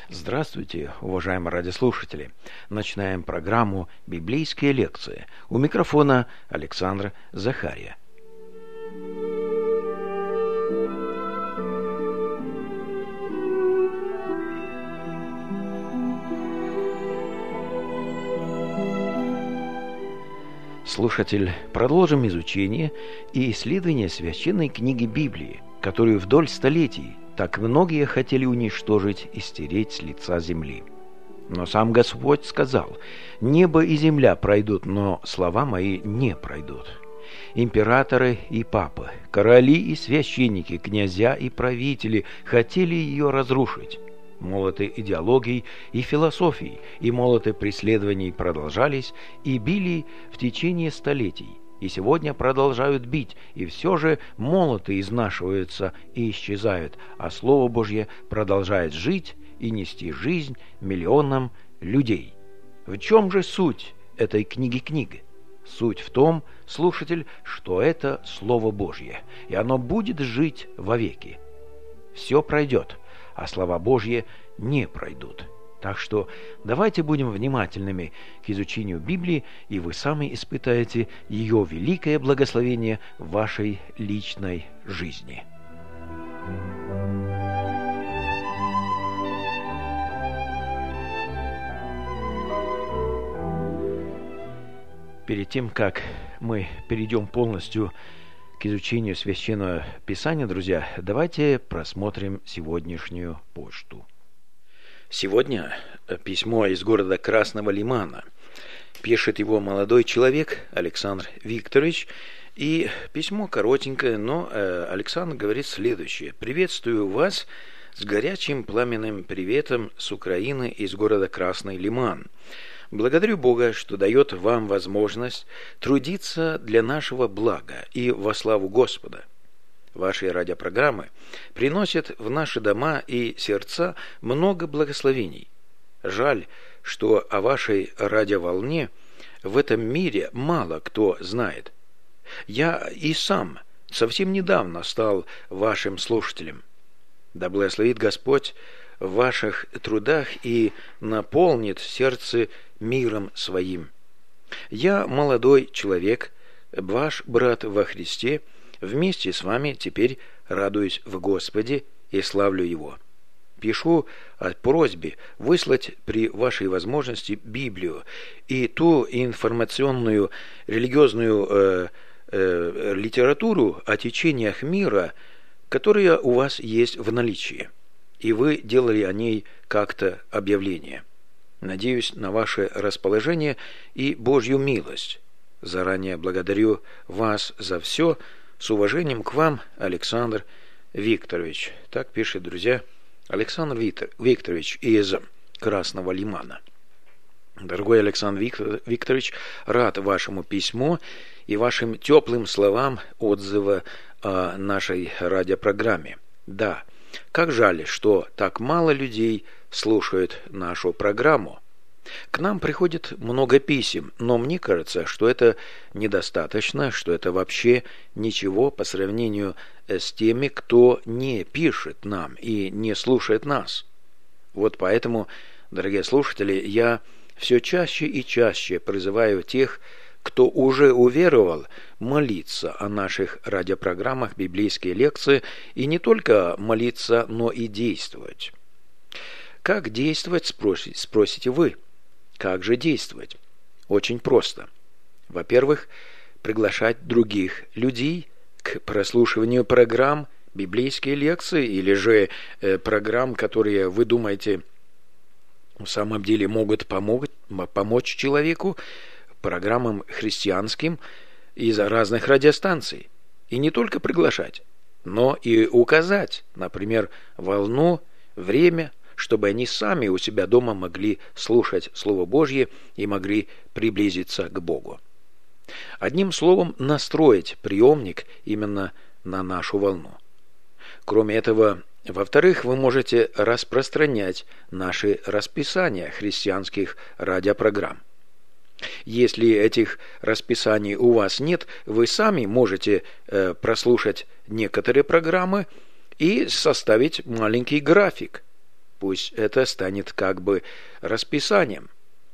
Здравствуйте, уважаемые радиослушатели! Начинаем программу «Библейские лекции». У микрофона Александр Захария. Слушатель, продолжим изучение и исследование священной книги Библии, которую вдоль столетий так многие хотели уничтожить и стереть с лица земли. Но сам Господь сказал: «Небо и земля пройдут, но слова мои не пройдут». Императоры и папы, короли и священники, князья и правители хотели ее разрушить. Молоты идеологий и философий и молоты преследований продолжались и били в течение столетий. И сегодня продолжают бить, и все же молоты изнашиваются и исчезают, а Слово Божье продолжает жить и нести жизнь миллионам людей. В чем же суть этой книги? Суть в том, слушатель, что это Слово Божье, и оно будет жить вовеки. Все пройдет, а слова Божьи не пройдут. Так что давайте будем внимательными к изучению Библии, и вы сами испытаете ее великое благословение в вашей личной жизни. Перед тем, как мы перейдем полностью к изучению Священного Писания, друзья, давайте просмотрим сегодняшнюю почту. Сегодня письмо из города Красного Лимана. Пишет его молодой человек Александр Викторович. И письмо коротенькое, но Александр говорит следующее. «Приветствую вас с горячим пламенным приветом с Украины из города Красный Лиман. Благодарю Бога, что дает вам возможность трудиться для нашего блага и во славу Господа. Ваши радиопрограммы приносят в наши дома и сердца много благословений. Жаль, что о вашей радиоволне в этом мире мало кто знает. Я и сам совсем недавно стал вашим слушателем. Да благословит Господь в ваших трудах и наполнит сердце миром своим. Я молодой человек, ваш брат во Христе, вместе с вами теперь радуюсь в Господе и славлю Его. Пишу о просьбе выслать при вашей возможности Библию и ту информационную религиозную литературу о течениях мира, которая у вас есть в наличии, и вы делали о ней как-то объявление. Надеюсь на ваше расположение и Божью милость. Заранее благодарю вас за все. С уважением к вам, Александр Викторович». Так пишет, друзья, Александр Викторович из Красного Лимана. Дорогой Александр Викторович, рад вашему письму и вашим теплым словам отзыва о нашей радиопрограмме. Да, как жаль, что так мало людей слушают нашу программу. К нам приходит много писем, но мне кажется, что это недостаточно, что это вообще ничего по сравнению с теми, кто не пишет нам и не слушает нас. Вот поэтому, дорогие слушатели, я все чаще и чаще призываю тех, кто уже уверовал, молиться о наших радиопрограммах «Библейские лекции», и не только молиться, но и действовать. Как действовать, спросите вы? Как же действовать? Очень просто. Во-первых, приглашать других людей к прослушиванию программ «Библейские лекции» или же программ, которые вы думаете в самом деле могут помочь человеку, программам христианским из разных радиостанций. И не только приглашать, но и указать, например, волну, время, чтобы они сами у себя дома могли слушать Слово Божье и могли приблизиться к Богу. Одним словом, настроить приемник именно на нашу волну. Кроме этого, во-вторых, вы можете распространять наши расписания христианских радиопрограмм. Если этих расписаний у вас нет, вы сами можете прослушать некоторые программы и составить маленький график. Пусть это станет как бы расписанием.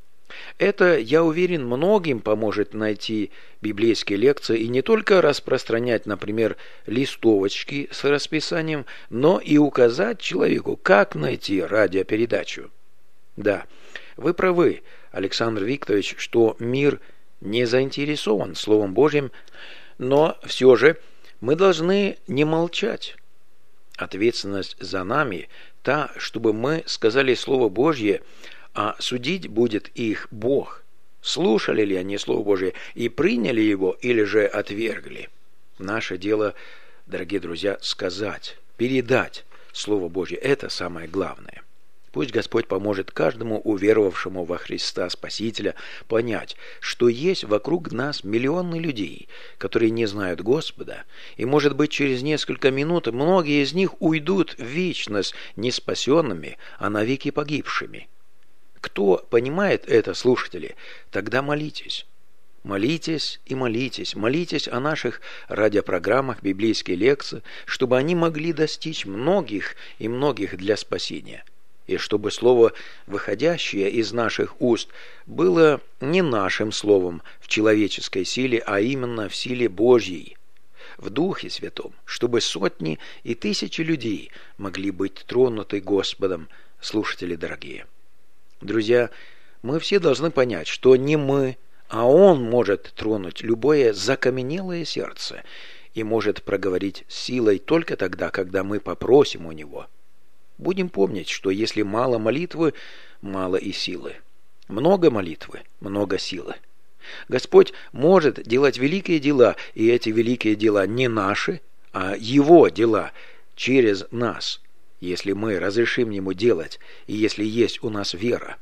Это, я уверен, многим поможет найти библейские лекции и не только распространять, например, листовочки с расписанием, но и указать человеку, как найти радиопередачу. Да, вы правы, Александр Викторович, что мир не заинтересован Словом Божьим, но все же мы должны не молчать. Ответственность за нами та, чтобы мы сказали Слово Божье, а судить будет их Бог. Слушали ли они Слово Божие и приняли его, или же отвергли? Наше дело, дорогие друзья, сказать, передать Слово Божье. Это самое главное. Пусть Господь поможет каждому уверовавшему во Христа Спасителя понять, что есть вокруг нас миллионы людей, которые не знают Господа, и, может быть, через несколько минут многие из них уйдут в вечность не спасенными, а навеки погибшими. Кто понимает это, слушатели, тогда молитесь. Молитесь и молитесь. Молитесь о наших радиопрограммах, библейские лекции, чтобы они могли достичь многих и многих для спасения. И чтобы слово, выходящее из наших уст, было не нашим словом в человеческой силе, а именно в силе Божьей, в Духе Святом, чтобы сотни и тысячи людей могли быть тронуты Господом, слушатели дорогие. Друзья, мы все должны понять, что не мы, а Он может тронуть любое закаменелое сердце и может проговорить силой только тогда, когда мы попросим у Него. Будем помнить, что если мало молитвы, мало и силы. Много молитвы, много силы. Господь может делать великие дела, и эти великие дела не наши, а Его дела через нас, если мы разрешим Ему делать, и если есть у нас вера.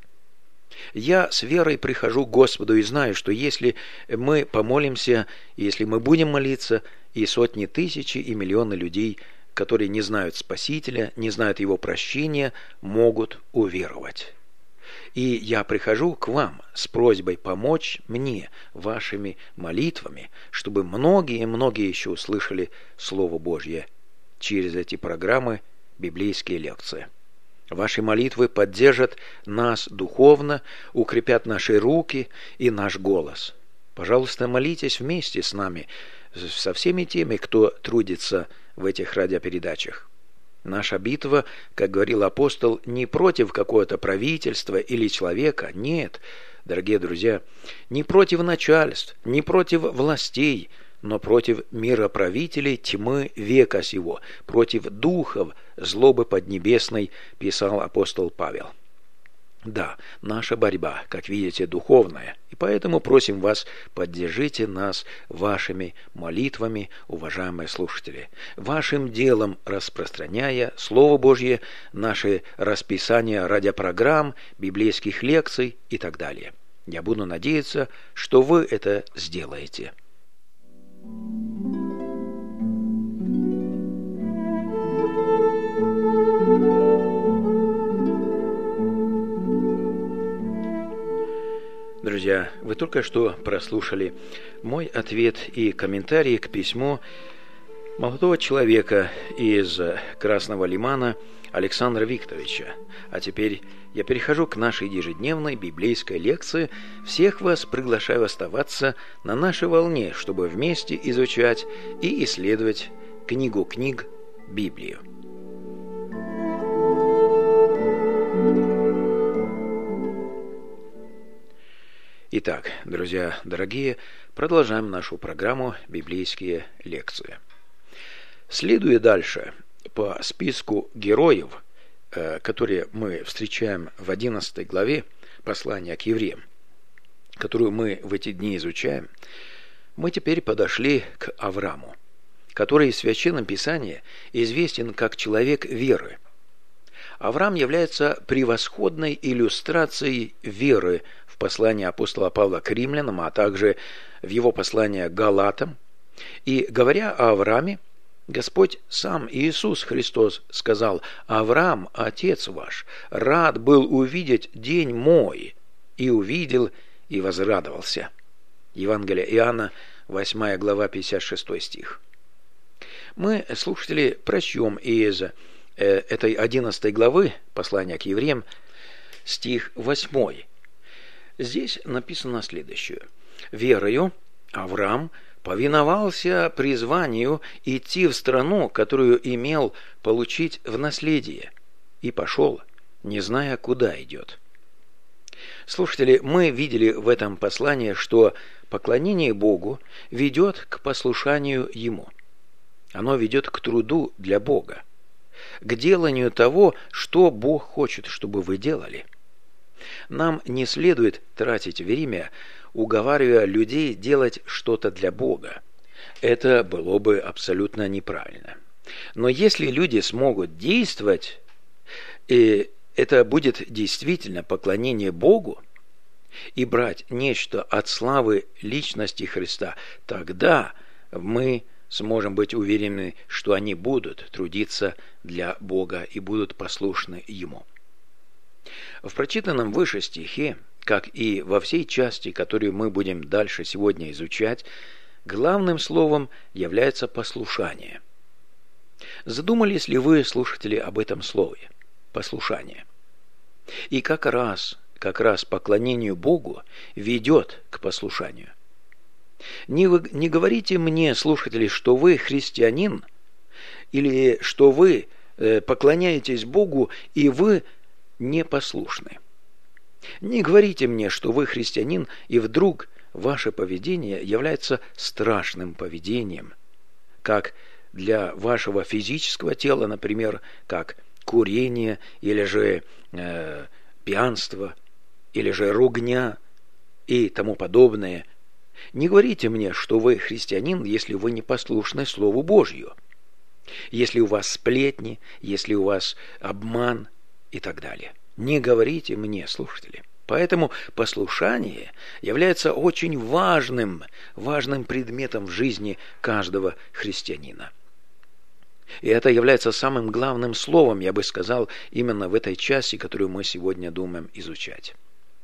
Я с верой прихожу к Господу и знаю, что если мы помолимся, если мы будем молиться, и сотни тысяч и миллионы людей, которые не знают Спасителя, не знают Его прощения, могут уверовать. И я прихожу к вам с просьбой помочь мне вашими молитвами, чтобы многие еще услышали Слово Божье через эти программы библейские лекции. Ваши молитвы поддержат нас духовно, укрепят наши руки и наш голос. Пожалуйста, молитесь вместе с нами, со всеми теми, кто трудится в этих радиопередачах. Наша битва, как говорил апостол, не против какого-то правительства или человека. Нет, дорогие друзья, не против начальств, не против властей, но против мироправителей тьмы века сего, против духов злобы поднебесной, писал апостол Павел. Да, наша борьба, как видите, духовная, и поэтому просим вас, поддержите нас вашими молитвами, уважаемые слушатели, вашим делом распространяя Слово Божье, наши расписания радиопрограмм, библейских лекций и так далее. Я буду надеяться, что вы это сделаете. Друзья, вы только что прослушали мой ответ и комментарий к письму молодого человека из Красного Лимана Александра Викторовича. А теперь я перехожу к нашей ежедневной библейской лекции. Всех вас приглашаю оставаться на нашей волне, чтобы вместе изучать и исследовать книгу книг Библию. Итак, друзья дорогие, продолжаем нашу программу «Библейские лекции». Следуя дальше по списку героев, которые мы встречаем в 11 главе послания к евреям, которую мы в эти дни изучаем, мы теперь подошли к Аврааму, который в Священном Писании известен как человек веры. Авраам является превосходной иллюстрацией веры в послании апостола Павла к римлянам, а также в его послании к Галатам. И говоря о Аврааме, Господь сам Иисус Христос сказал: «Авраам, отец ваш, рад был увидеть день мой, и увидел, и возрадовался». Евангелие Иоанна, 8 глава, 56 стих. Мы, слушатели, прочтем из этой 11 главы послания к евреям, стих 8. Здесь написано следующее. «Верою Авраам повиновался призванию идти в страну, которую имел получить в наследие, и пошел, не зная, куда идет». Слушатели, мы видели в этом послании, что поклонение Богу ведет к послушанию Ему. Оно ведет к труду для Бога, к деланию того, что Бог хочет, чтобы вы делали. Нам не следует тратить время, уговаривая людей делать что-то для Бога. Это было бы абсолютно неправильно. Но если люди смогут действовать, и это будет действительно поклонение Богу, и брать нечто от славы личности Христа, тогда мы сможем быть уверены, что они будут трудиться для Бога и будут послушны Ему. В прочитанном выше стихе, как и во всей части, которую мы будем дальше сегодня изучать, главным словом является послушание. Задумались ли вы, слушатели, об этом слове? Послушание. И как раз поклонению Богу ведет к послушанию. Не говорите мне, слушатели, что вы христианин, или что вы поклоняетесь Богу, и вы непослушны. Не говорите мне, что вы христианин, и вдруг ваше поведение является страшным поведением, как для вашего физического тела, например, как курение, или же пьянство, или же ругня и тому подобное. Не говорите мне, что вы христианин, если вы не послушны Слову Божью, если у вас сплетни, если у вас обман и так далее. Не говорите мне, слушатели. Поэтому послушание является очень важным предметом в жизни каждого христианина. И это является самым главным словом, я бы сказал, именно в этой части, которую мы сегодня думаем изучать.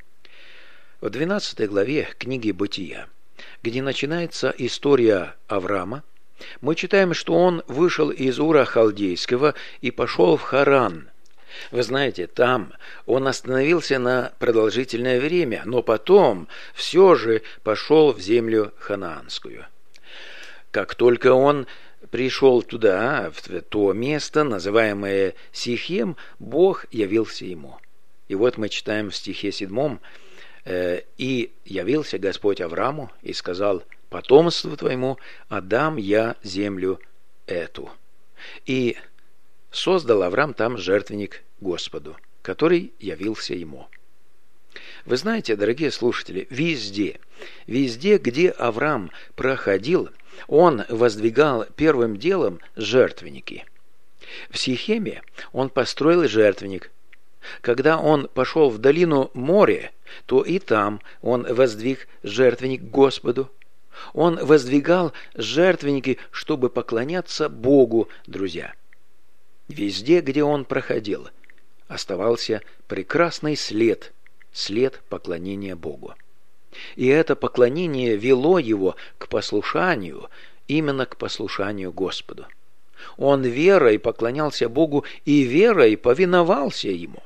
В 12 главе книги «Бытия», где начинается история Авраама, мы читаем, что он вышел из Ура Халдейского и пошел в Харан. Вы знаете, там он остановился на продолжительное время, но потом все же пошел в землю ханаанскую. Как только он пришел туда, в то место, называемое Сихем, Бог явился ему. И вот мы читаем в стихе 7: «И явился Господь Аврааму и сказал: потомству твоему отдам я землю эту. И создал Авраам там жертвенник Господу, который явился ему». Вы знаете, дорогие слушатели, везде, где Авраам проходил, он воздвигал первым делом жертвенники. В Сихеме он построил жертвенник. Когда он пошел в долину Море, то и там он воздвиг жертвенник Господу. Он воздвигал жертвенники, чтобы поклоняться Богу, друзья. Везде, где он проходил, оставался прекрасный след поклонения Богу. И это поклонение вело его к послушанию, именно к послушанию Господу. Он верой поклонялся Богу и верой повиновался Ему.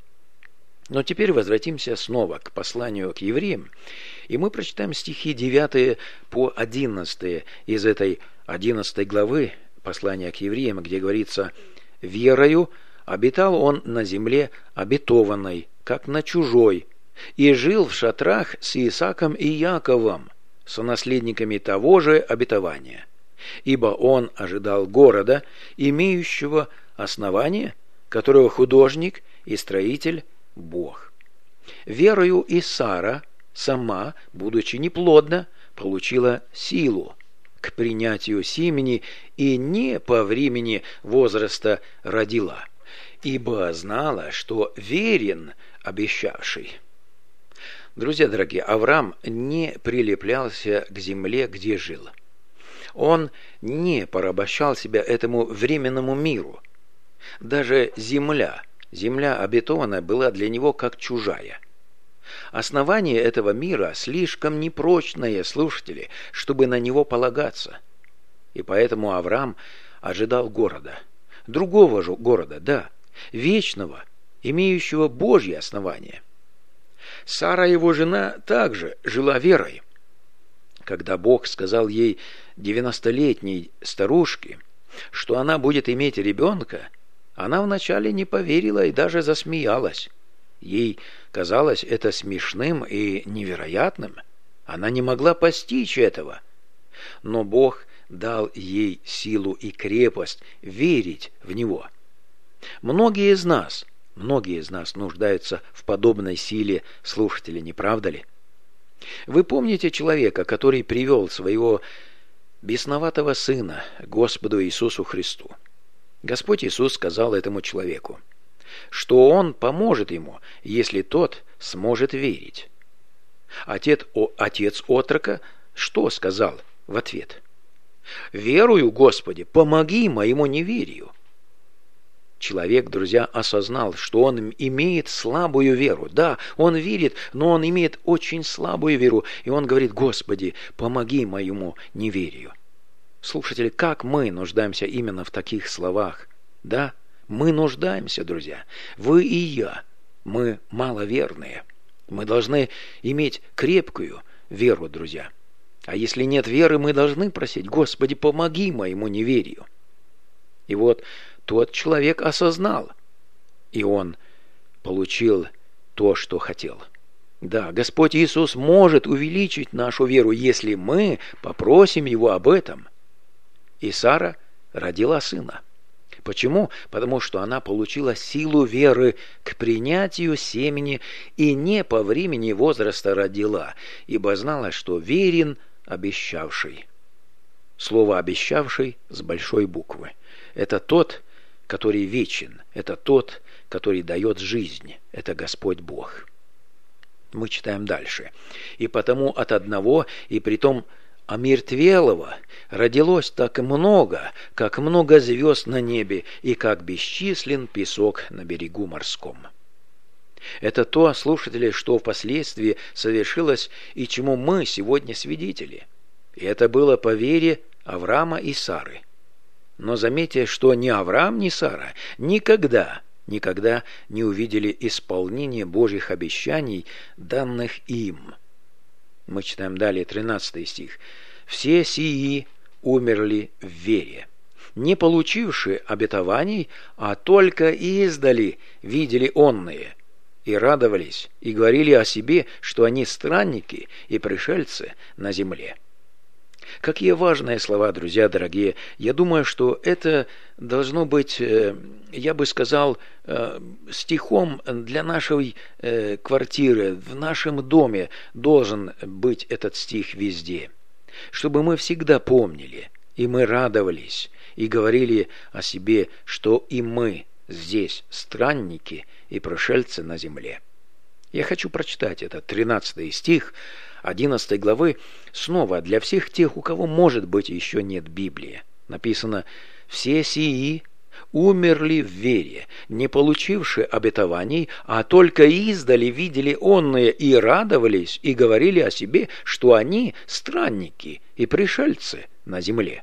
Но теперь возвратимся снова к посланию к евреям, и мы прочитаем стихи 9 по 11 из этой 11 главы послания к евреям, где говорится: «Верою обитал он на земле обетованной, как на чужой, и жил в шатрах с Исааком и Яковом, сонаследниками того же обетования, ибо он ожидал города, имеющего основание, которого художник и строитель Бог. Верою и Сара сама, будучи неплодна, получила силу к принятию семени и не по времени возраста родила, ибо знала, что верен обещавший». Друзья дорогие, Авраам не прилеплялся к земле, где жил. Он не порабощал себя этому временному миру. Даже земля обетованная, была для него как чужая. Основание этого мира слишком непрочное, слушатели, чтобы на него полагаться. И поэтому Авраам ожидал города, другого же города, да, вечного, имеющего Божье основание. Сара, его жена, также жила верой. Когда Бог сказал ей, 90-летней старушке, что она будет иметь ребенка, она вначале не поверила и даже засмеялась. Ей казалось это смешным и невероятным. Она не могла постичь этого. Но Бог дал ей силу и крепость верить в Него. Многие из нас нуждаются в подобной силе, слушатели, не правда ли? Вы помните человека, который привел своего бесноватого сына к Господу Иисусу Христу? Господь Иисус сказал этому человеку, что Он поможет ему, если тот сможет верить. Отец отрока что сказал в ответ? «Верую, Господи, помоги моему неверию». Человек, друзья, осознал, что он имеет слабую веру. Да, он верит, но он имеет очень слабую веру. И он говорит: «Господи, помоги моему неверию». Слушатели, как мы нуждаемся именно в таких словах. Да, мы нуждаемся, друзья. Вы и я. Мы маловерные. Мы должны иметь крепкую веру, друзья. А если нет веры, мы должны просить: «Господи, помоги моему неверию». И вот тот человек осознал, и он получил то, что хотел. Да, Господь Иисус может увеличить нашу веру, если мы попросим Его об этом. И Сара родила сына. Почему? Потому что она получила силу веры к принятию семени и не по времени возраста родила, ибо знала, что верен обещавший. Слово «обещавший» с большой буквы. Это тот, который вечен, это тот, который дает жизнь, это Господь Бог. Мы читаем дальше. «И потому от одного, и притом омертвелого, родилось так много, как много звезд на небе, и как бесчислен песок на берегу морском». Это то, слушатели, что впоследствии совершилось и чему мы сегодня свидетели. И это было по вере Авраама и Сары. Но заметьте, что ни Авраам, ни Сара никогда не увидели исполнения Божьих обещаний, данных им. Мы читаем далее 13 стих. «Все сии умерли в вере, не получивши обетований, а только издали видели онные, и радовались, и говорили о себе, что они странники и пришельцы на земле». Какие важные слова, друзья дорогие. Я думаю, что это должно быть, я бы сказал, стихом для нашей квартиры, в нашем доме должен быть этот стих везде. Чтобы мы всегда помнили, и мы радовались, и говорили о себе, что и мы здесь странники и пришельцы на земле. Я хочу прочитать этот 13 стих 11 главы снова для всех тех, у кого, может быть, еще нет Библии. Написано: «Все сии умерли в вере, не получивши обетований, а только издали видели онные и радовались, и говорили о себе, что они странники и пришельцы на земле».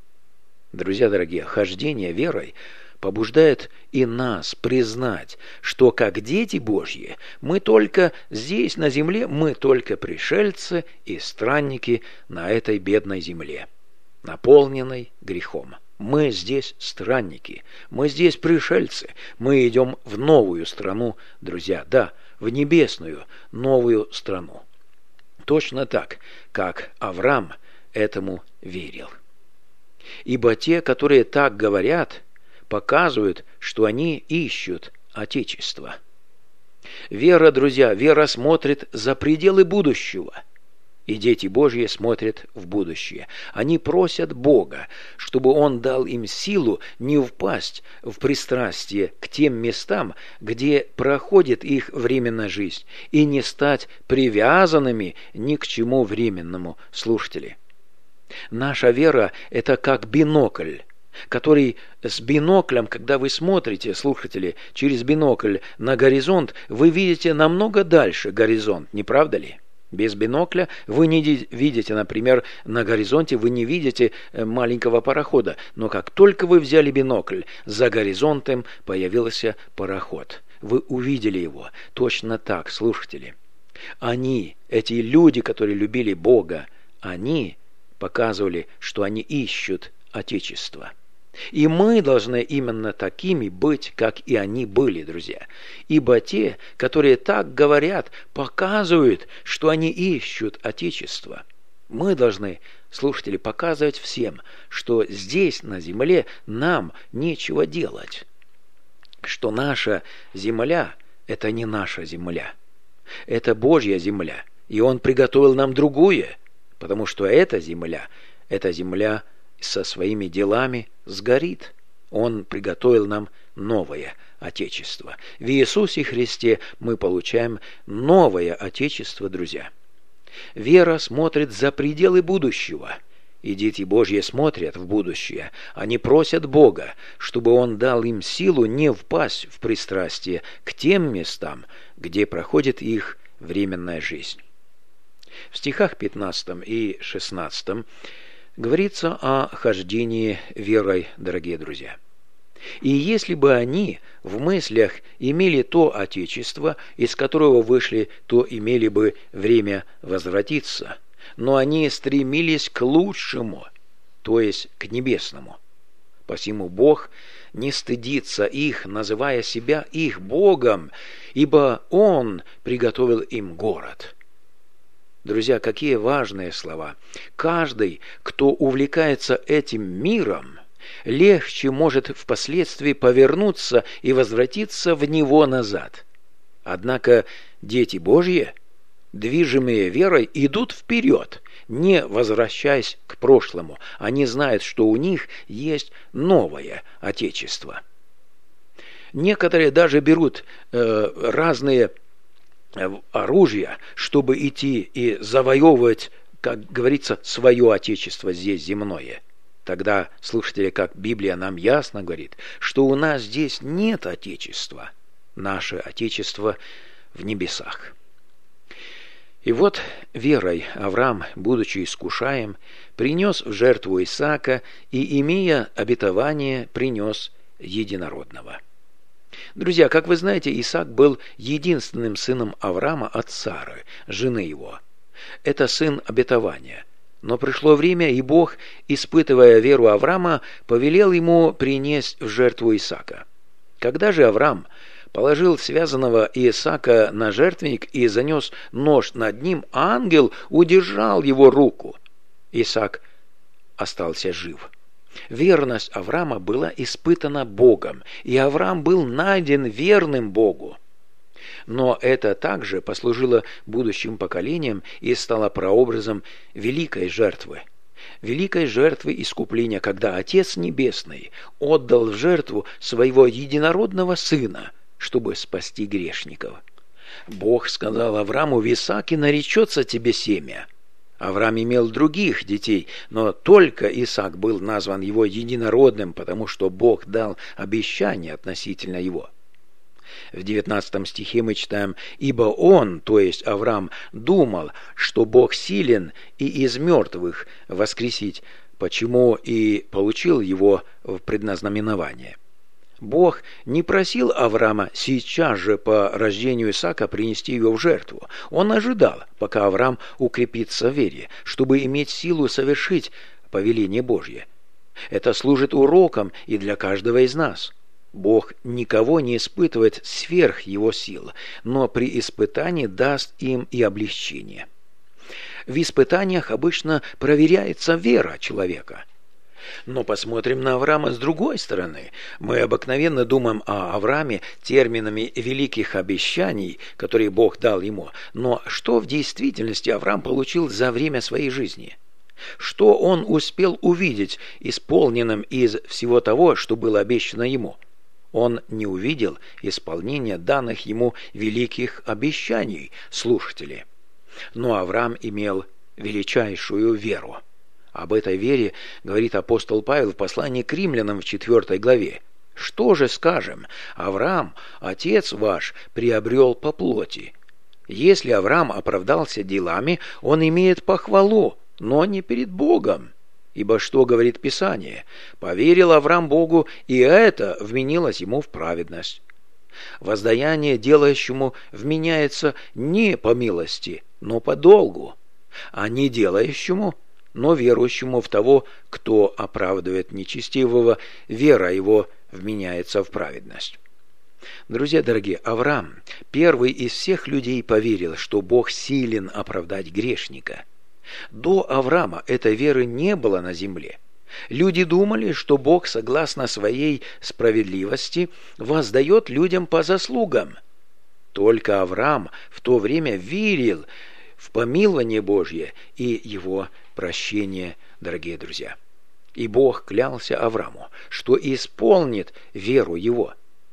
Друзья дорогие, хождение верой побуждает и нас признать, что как дети Божьи мы только здесь на земле, мы только пришельцы и странники на этой бедной земле, наполненной грехом. Мы здесь странники, мы здесь пришельцы, мы идем в новую страну, друзья, да, в небесную новую страну. Точно так, как Авраам этому верил. Ибо те, которые так говорят, показывают, что они ищут Отечество. Вера, друзья, вера смотрит за пределы будущего. И дети Божьи смотрят в будущее. Они просят Бога, чтобы Он дал им силу не впасть в пристрастие к тем местам, где проходит их временная жизнь, и не стать привязанными ни к чему временному, слушатели. Наша вера – это как бинокль, который с биноклем, когда вы смотрите, слушатели, через бинокль на горизонт, вы видите намного дальше горизонт, не правда ли? Без бинокля вы не видите, например, на горизонте вы не видите маленького парохода, но как только вы взяли бинокль, за горизонтом появился пароход. Вы увидели его. Точно так, слушатели. Они, эти люди, которые любили Бога, они показывали, что они ищут Отечество. И мы должны именно такими быть, как и они были, друзья. Ибо те, которые так говорят, показывают, что они ищут Отечество. Мы должны, слушатели, показывать всем, что здесь, на земле, нам нечего делать. Что наша земля – это не наша земля. Это Божья земля, и Он приготовил нам другую, потому что эта земля со своими делами сгорит. Он приготовил нам новое Отечество. В Иисусе Христе мы получаем новое Отечество, друзья. Вера смотрит за пределы будущего, и дети Божьи смотрят в будущее. Они просят Бога, чтобы Он дал им силу не впасть в пристрастие к тем местам, где проходит их временная жизнь. В стихах 15 и 16 говорится о хождении верой, дорогие друзья. И если бы они в мыслях имели то Отечество, из которого вышли, то имели бы время возвратиться. Но они стремились к лучшему, то есть к небесному. Посему Бог не стыдится их, называя себя их Богом, ибо Он приготовил им город. Друзья, какие важные слова. Каждый, кто увлекается этим миром, легче может впоследствии повернуться и возвратиться в него назад. Однако дети Божьи, движимые верой, идут вперед, не возвращаясь к прошлому. Они знают, что у них есть новое Отечество. Некоторые даже берут разные оружия, чтобы идти и завоевывать, как говорится, свое Отечество здесь земное. Тогда, слушатели, как Библия нам ясно говорит, что у нас здесь нет Отечества. Наше Отечество в небесах. И вот верой Авраам, будучи искушаем, принес в жертву Исаака и, имея обетование, принес единородного. Друзья, как вы знаете, Исаак был единственным сыном Авраама от Сары, жены его. Это сын обетования. Но пришло время, и Бог, испытывая веру Авраама, повелел ему принести в жертву Исаака. Когда же Авраам положил связанного Исаака на жертвенник и занес нож над ним, ангел удержал его руку. Исаак остался жив. Верность Авраама была испытана Богом, и Авраам был найден верным Богу. Но это также послужило будущим поколениям и стало прообразом великой жертвы. Великой жертвы искупления, когда Отец Небесный отдал в жертву своего единородного Сына, чтобы спасти грешников. Бог сказал Аврааму: в Исааке наречется тебе семя. Авраам имел других детей, но только Исаак был назван его единородным, потому что Бог дал обещание относительно его. В 19 стихе мы читаем: «Ибо он, то есть Авраам, думал, что Бог силен и из мертвых воскресить, почему и получил его в предназнаменование». Бог не просил Авраама сейчас же по рождению Исаака принести его в жертву. Он ожидал, пока Авраам укрепится в вере, чтобы иметь силу совершить повеление Божье. Это служит уроком и для каждого из нас. Бог никого не испытывает сверх его сил, но при испытании даст им и облегчение. В испытаниях обычно проверяется вера человека. Но посмотрим на Авраама с другой стороны. Мы обыкновенно думаем о Аврааме терминами великих обещаний, которые Бог дал ему. Но что в действительности Авраам получил за время своей жизни? Что он успел увидеть исполненным из всего того, что было обещано ему? Он не увидел исполнения данных ему великих обещаний, слушатели. Но Авраам имел величайшую веру. Об этой вере говорит апостол Павел в послании к римлянам в 4 главе. «Что же скажем? Авраам, отец ваш, приобрел по плоти». Если Авраам оправдался делами, он имеет похвалу, но не перед Богом. Ибо что говорит Писание? Поверил Авраам Богу, и это вменилось ему в праведность. Воздаяние делающему вменяется не по милости, но по долгу, а не делающему, но верующему в того, кто оправдывает нечестивого, вера его вменяется в праведность. Друзья дорогие, Авраам, первый из всех людей, поверил, что Бог силен оправдать грешника. До Авраама этой веры не было на земле. Люди думали, что Бог, согласно своей справедливости, воздает людям по заслугам. Только Авраам в то время верил в помилование Божье и его прощение, дорогие друзья. И Бог клялся Аврааму, что исполнит веру его.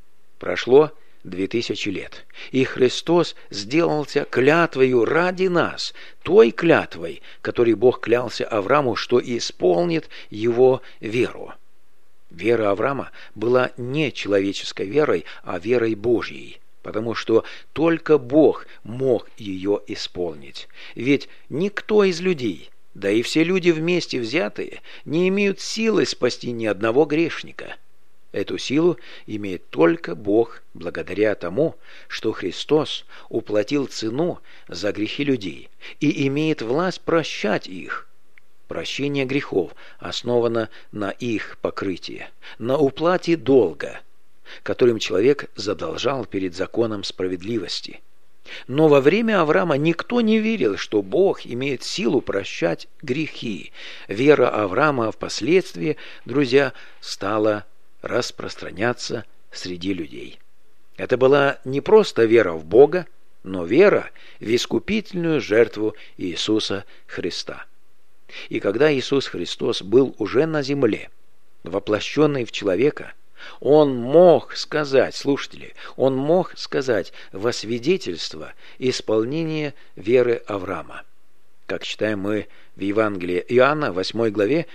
Прошло 2000 лет, и Христос сделался клятвою ради нас, той клятвой, которой Бог клялся Аврааму, что исполнит его веру. Вера Авраама была не человеческой верой, а верой Божьей, потому что только Бог мог ее исполнить. Ведь никто из людей, да и все люди вместе взятые, не имеют силы спасти ни одного грешника. Эту силу имеет только Бог благодаря тому, что Христос уплатил цену за грехи людей и имеет власть прощать их. Прощение грехов основано на их покрытии, на уплате долга, которым человек задолжал перед законом справедливости. Но во время Авраама никто не верил, что Бог имеет силу прощать грехи. Вера Авраама впоследствии, друзья, стала распространяться среди людей. Это была не просто вера в Бога, но вера в искупительную жертву Иисуса Христа. И когда Иисус Христос был уже на земле, воплощенный в человека, Он мог сказать, слушатели, Он мог сказать во свидетельство исполнения веры Авраама. Как читаем мы в Евангелии Иоанна, 8 главе,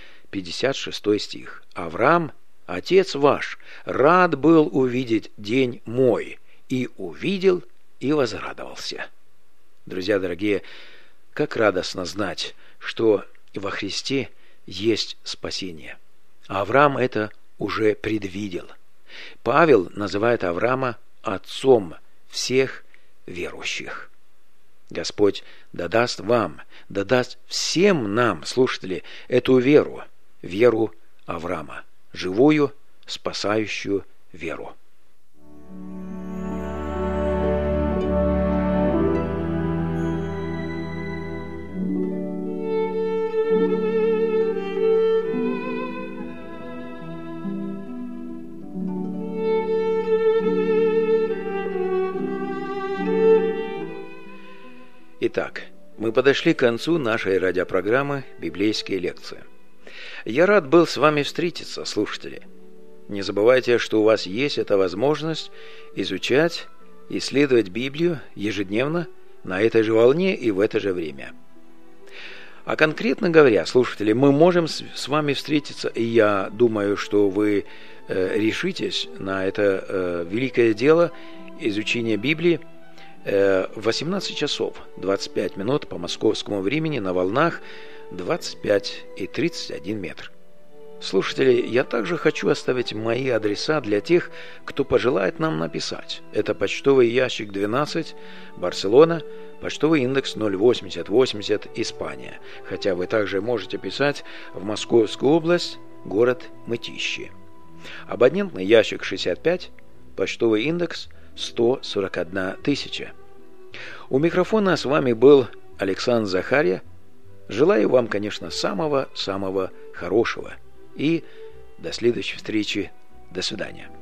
56 стих. «Авраам, Отец ваш, рад был увидеть день мой, и увидел, и возрадовался». Друзья дорогие, как радостно знать, что во Христе есть спасение. Авраам это уже предвидел. Павел называет Авраама отцом всех верующих. Господь дадаст вам, дадаст всем нам, слушатели, эту веру, веру Авраама, живую, спасающую веру. Итак, мы подошли к концу нашей радиопрограммы «Библейские лекции». Я рад был с вами встретиться, слушатели. Не забывайте, что у вас есть эта возможность изучать, исследовать Библию ежедневно на этой же волне и в это же время. А конкретно говоря, слушатели, мы можем с вами встретиться, и я думаю, что вы решитесь на это великое дело изучения Библии в 18 часов 25 минут по московскому времени на волнах 25 и 31 метр. Слушатели, я также хочу оставить мои адреса для тех, кто пожелает нам написать. Это почтовый ящик 12, Барселона, почтовый индекс 08080, Испания. Хотя вы также можете писать в Московскую область, город Мытищи. Абонентный ящик 65, почтовый индекс 141 тысяча. У микрофона с вами был Александр Захарья. Желаю вам, конечно, самого-самого хорошего. И до следующей встречи. До свидания.